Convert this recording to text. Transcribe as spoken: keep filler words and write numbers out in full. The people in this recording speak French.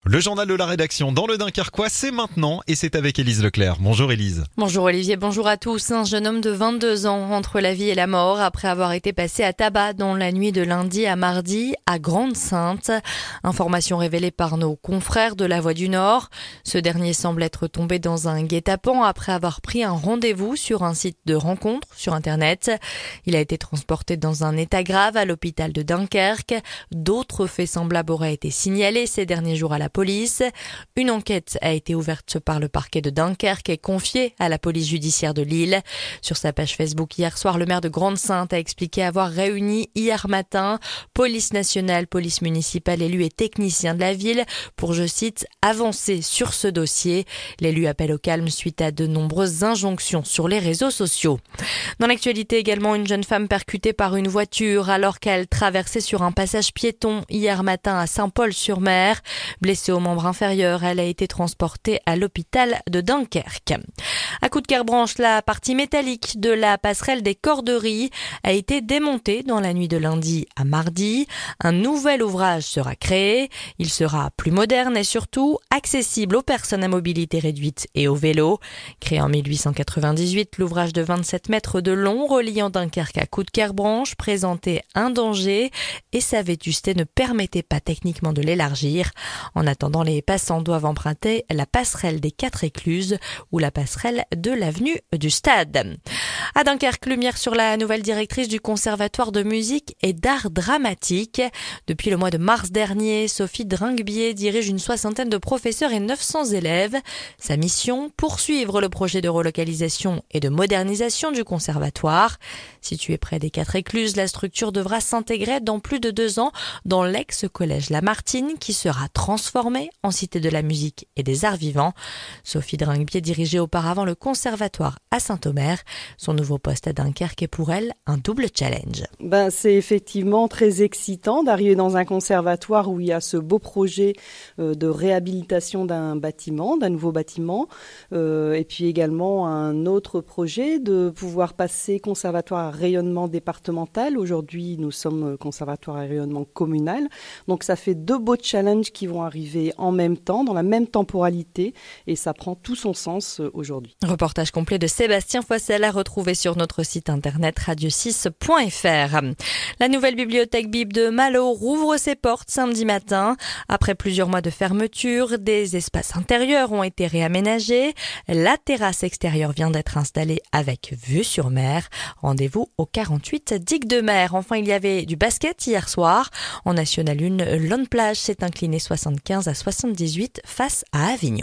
Le journal de la rédaction dans le Dunkerquois, c'est maintenant et c'est avec Élise Leclerc. Bonjour Élise. Bonjour Olivier, bonjour à tous. Un jeune homme de vingt-deux ans entre la vie et la mort après avoir été passé à tabac dans la nuit de lundi à mardi à Grande-Synthe. Information révélée par nos confrères de La Voix du Nord. Ce dernier semble être tombé dans un guet-apens après avoir pris un rendez-vous sur un site de rencontre sur Internet. Il a été transporté dans un état grave à l'hôpital de Dunkerque. D'autres faits semblables auraient été signalés ces derniers jours à la police. Une enquête a été ouverte par le parquet de Dunkerque et confiée à la police judiciaire de Lille. Sur sa page Facebook hier soir, le maire de Grande-Synthe a expliqué avoir réuni hier matin police nationale, police municipale, élus et techniciens de la ville pour, je cite, avancer sur ce dossier. L'élu appelle au calme suite à de nombreuses injonctions sur les réseaux sociaux. Dans l'actualité également, une jeune femme percutée par une voiture alors qu'elle traversait sur un passage piéton hier matin à Saint-Paul-sur-Mer. Blessée au membre inférieur, elle a été transportée à l'hôpital de Dunkerque. À Coudekerre-Branche, la partie métallique de la passerelle des Corderies a été démontée dans la nuit de lundi à mardi. Un nouvel ouvrage sera créé. Il sera plus moderne et surtout accessible aux personnes à mobilité réduite et aux vélos. Créé en mille huit cent quatre-vingt-dix-huit, l'ouvrage de vingt-sept mètres de long reliant Dunkerque à Coudekerre-Branche présentait un danger et sa vétusté ne permettait pas techniquement de l'élargir. En attendant, les passants doivent emprunter la passerelle des Quatre Écluses ou la passerelle de l'avenue du Stade. À Dunkerque, lumière sur la nouvelle directrice du Conservatoire de musique et d'art dramatique. Depuis le mois de mars dernier, Sophie Dringbier dirige une soixantaine de professeurs et neuf cents élèves. Sa mission, poursuivre le projet de relocalisation et de modernisation du conservatoire. Situé près des Quatre Écluses, la structure devra s'intégrer dans plus de deux ans dans l'ex-collège Lamartine qui sera transformé en cité de la musique et des arts vivants. Sophie Dringbier dirigeait auparavant le conservatoire à Saint-Omer. Son nouveau poste à Dunkerque est pour elle un double challenge. Ben, c'est effectivement très excitant d'arriver dans un conservatoire où il y a ce beau projet euh, de réhabilitation d'un bâtiment, d'un nouveau bâtiment, euh, et puis également un autre projet de pouvoir passer conservatoire à rayonnement départemental. Aujourd'hui, nous sommes conservatoire à rayonnement communal. Donc ça fait deux beaux challenges qui vont arriver en même temps, dans la même temporalité, et ça prend tout son sens aujourd'hui. Reportage complet de Sébastien Foissel à retrouver sur notre site internet radio six point f r. La nouvelle bibliothèque Bib de Malo rouvre ses portes samedi matin. Après plusieurs mois de fermeture, des espaces intérieurs ont été réaménagés. La terrasse extérieure vient d'être installée avec vue sur mer. Rendez-vous au quarante-huit Digue de Mer. Enfin, il y avait du basket hier soir. En National un, Lone Plage s'est incliné soixante-quinze à soixante-dix-huit face à Avignon.